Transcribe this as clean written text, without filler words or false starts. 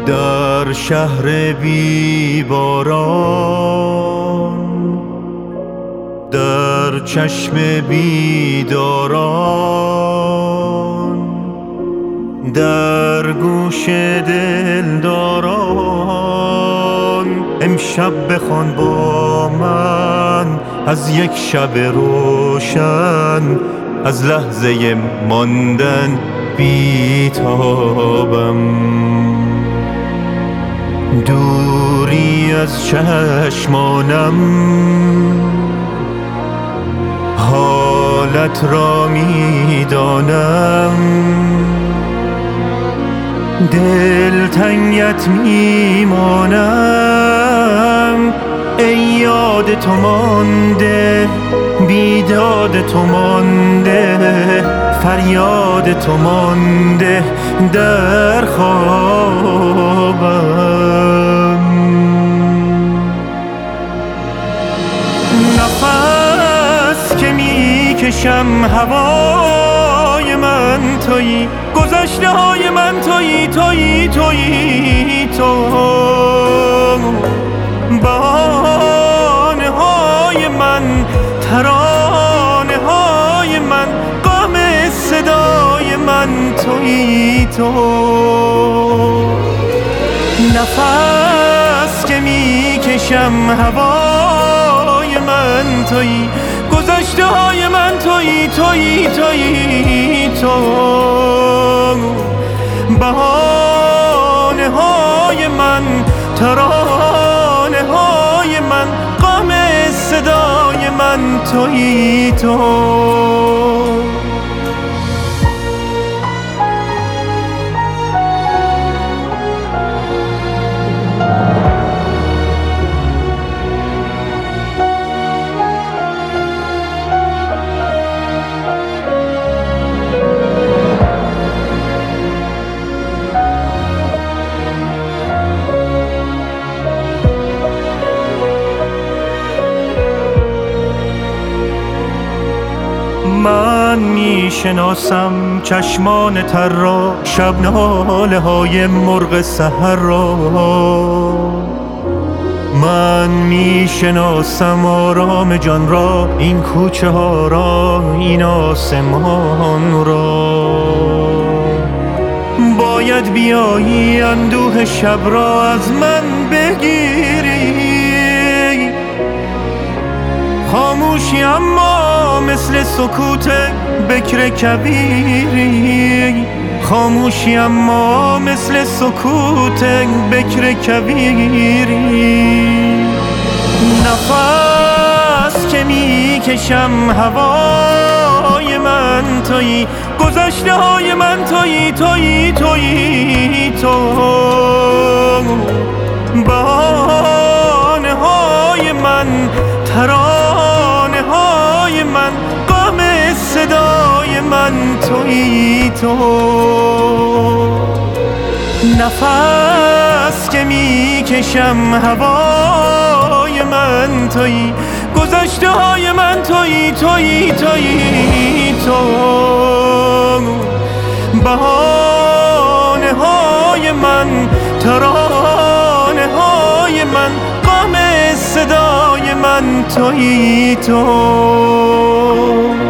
در شهر بیباران، در چشم بیداران، در گوش دلداران، امشب بخوان با من از یک شب روشن، از لحظه ماندن بیتابم. دوری از چشمانم حالت را میدانم، دلتنگت میمانم. ای یاد تو مانده، بیداد تو مانده، فریاد تو مانده در خوابم. نفس که میکشم هوای من تویی، گذشته های من تویی، تویی تویی تو. بهانه های من، ترانه های من، غم صدای من تویی تو. نفس که میکشم هوای من تویی، گذشته های من تویی، تویی تویی تو. بهانه های من، ترانه های من، غم صدای من تویی تو. من میشناسم چشمان تر را، شب ناله های مرغ سحر را. من میشناسم آرام جان را، این کوچه ها را، این آسمان را. باید بیایی اندوه شب را از من بگیری، خاموشی اما مثل سکوت بکر کبیری، خاموشی اما مثل سکوت بکر کبیری. نفس که میکشم هوای من تویی، گذشته های من تویی، تویی تویی تو. بهانه های من، ترانه های من، غم صدای من تویی تو. نفس که میکشم هوای من تویی، گذشته های من تویی، تویی تویی تو. بهانه های من، ترانه های من، غم صدای من تویی تو.